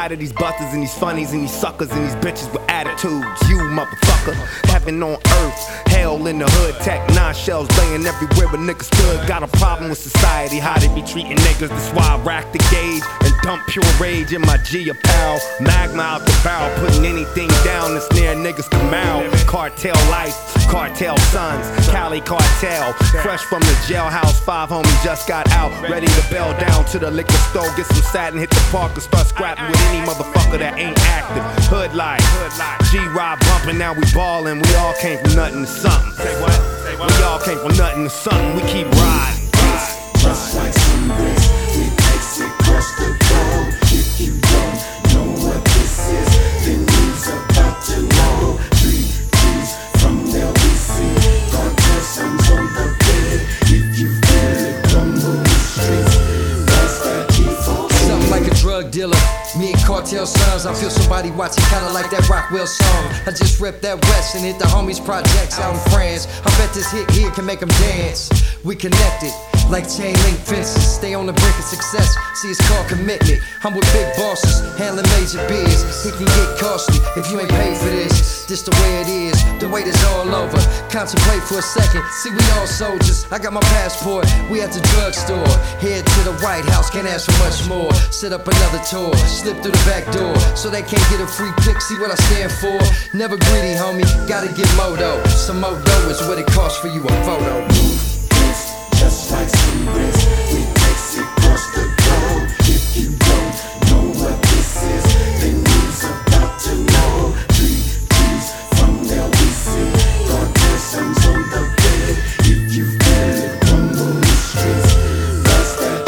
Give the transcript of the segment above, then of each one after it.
tired of these busters and these funnies and these suckers and these bitches with attitudes. You motherfucker, heaven on earth, hell in the hood. Tech 9 shells laying everywhere but niggas stood. Got a problem with society, how they be treating niggas. That's why I rack the gauge and dump pure rage in my G apparel. Magma out the barrel, putting anything down that's near niggas come out. Cartel life, cartel sons, Cali cartel. Fresh from the jailhouse, 5 homies just got out. Ready to bail down to the liquor store, get some satin, hit the park and start scrapping with any motherfucker that ain't active. Hood life, G-Rod bumping, now we ballin'. We all came from nothing to something. Say what? We all came from nothing to something. We keep riding. Just like some bricks, we takes it across the globe. If you don't know what this is, then news about tomorrow. 3 G's from LBC, cartel sons on the bed. If you feel it rumble the streets, that's that G4. Something like a drug dealer, me and cartel sons. I feel somebody watching, kinda like that Rockwell song. I just ripped that West and hit the homies projects out in France. I bet this hit here can make them dance. We connected like chain link fences, stay on the brink of success. See, it's called commitment. I'm with big bosses, handling major biz. It can get costly if you ain't paid for this. This the way it is, the weight is all over. Contemplate for a second, see we all soldiers. I got my passport, we at the drugstore. Head to the White House, can't ask for much more. Set up another tour, slip through the back door, so they can't get a free pick, see what I stand for. Never greedy, homie, gotta get modo. Some more dough is what it costs for you a photo. Just like some bricks, we takes it across the globe. If you don't know what this is, then news about tomorrow. 3 G's from LBC, cartel sons on the bed. If you feel it rumble the streets, that's that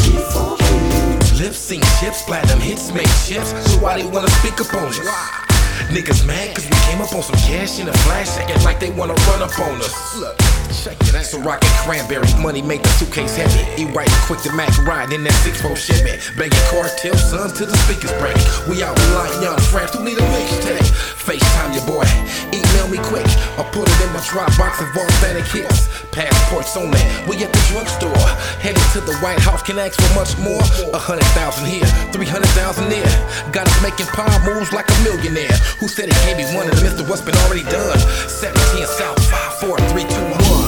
G4. Lip sync ships, platinum hits make ships. So why they wanna speak up on us? Niggas mad cause we came up on some cash in a flash, acting like they wanna run up on us. Look, check it out. So rockin' cranberry, money make the suitcase heavy. E-right quick to Mac ride in that 6-4 Chevy. Banging cartel sons till the speakers break. We out like young friends who need a mixtape. FaceTime your boy, email me quick. I'll put it in my Dropbox of authentic hits. Passports on that, we at the drugstore. Headed to the White House, can ask for much more. 100,000 here, 300,000 there. Got us making power moves like a millionaire. Who said it can't be one of the Mr. What's been already done? 17 South, 5, 4, 3, 2, 1.